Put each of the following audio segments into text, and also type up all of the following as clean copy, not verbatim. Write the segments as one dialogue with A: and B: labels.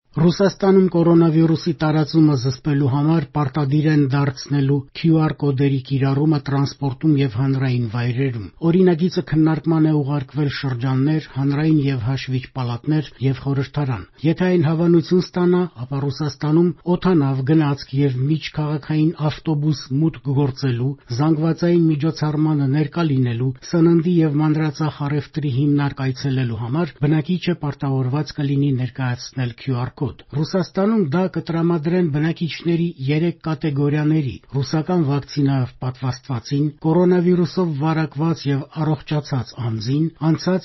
A: Ռուսաստանում կորոնավիրուսի տարածումը զսպելու համար պարտադիր են դարձնելու QR կոդերի կիրառումը տրանսպորտում եւ հանրային վայրերում։ Օրինագիծը քննարկման է ուղարկվել շրջաններ, հանրային եւ հաշվիչ պալատներ եւ խորհրդարան։ Եթե այն հավանություն ստանա, ապա Ռուսաստանում օդանավ, գնացք եւ միջքաղաքային ավտոբուս մուտք գործելու, զանգվածային միջոցառմանը ներկա լինելու, սննդի եւ մանրածախ առևտրի հիմնարկ այցելելու համար բնակիչը պարտավորված կլինի ներկայացնել QR կոդ։ Ռուսաստանում դա կտրամադրեն բնակիչների 3 կատեգորիաների՝ ռուսական վակցինայով պատվաստվածին, կորոնավիրուսով վարակված եւ առողջացած անձին, անցած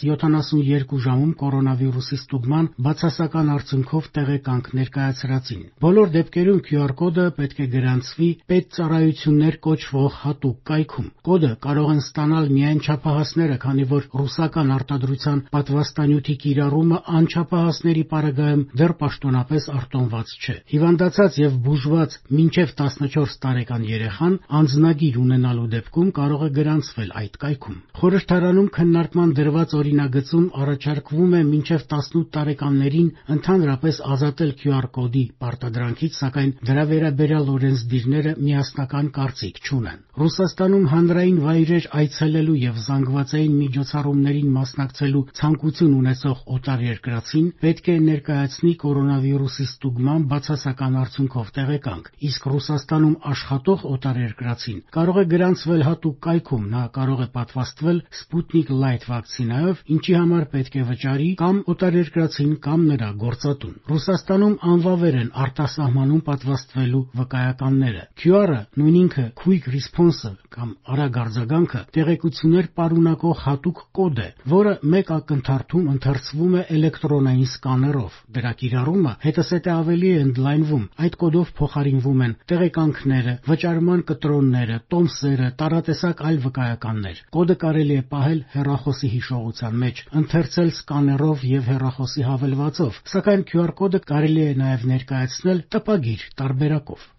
A: 72 ժամում կորոնավիրուսի ստուգման բացասական արդյունքով տեղեկանք ներկայացրածին։ Բոլոր դեպքերում QR կոդը պետք է գրանցվի պետծառայություններ կոչվող հատուկ կայքում։ Կոդը կարող են ստանալ միայն չափահասները, քանի որ ռուսական արտադրության պատվաստանյութի կիրառումը անչափահասների պարագայում դեռ պաշտոնապես արտոնված չէ։ Հիվանդացած եւ բուժված մինչեւ 14 տարեկան երեխան անձնագիր ունենալու դեպքում կարող է գրանցվել այդ կայքում։ Խորհրդարանում քննարկման դրված օրինագծում առաջարկվում է մինչեւ 18 տարեկաններին ընդհանրապես ազատել QR կոդի պարտադրանքից, սակայն դրա վերաբերյալ օրենսդիրները միասնական կարծիք չունեն։ Ռուսաստանում հանրային վայրեր այցելելու եւ զանգվածային միջոցառումներին մասնակցելու ցանկություն ունեցող օտարերկրացին պետք է ներկայացնի կորոնավիրուսի ստուգման բացասական արդյունքով տեղեկանք, իսկ Ռուսաստանում աշխատող օտարերկրացին կարող է գրանցվել հատուկ կայքում, նա կարող է պատվաստվել Sputnik Light վակցինայով, ինչի համար պետք է վճարի կամ օտարերկրացին կամ նրա գործատուն։ Ռուսաստանում անվավեր են արտասահմանում պատվաստվելու վկայականները։ QR-ը, նույն ինքը Quick Response-ը կամ արագ արձագանքը տեղեկություններ պարունակող հատուկ կոդ է, որը մեկ ակնթարթում ընթերցվում է էլեկտրոնային սկաներով։ Դրա կիրառումը հետզհետե ավելի է ընդլայնվում։ Այդ կոդով փոխարինվում են տեղեկանքները, վճարման կտրոնները, տոմսերը, տարատեսակ այլ վկայականներ։ Կոդը կարելի է պահել հեռախոսի հիշողության մեջ, ընթերցել սկաներով եւ հեռախոսի հավելվածով, սակայն QR կոդը կարելի է նաեւ ներկայացնել տպագիր տարբերակով։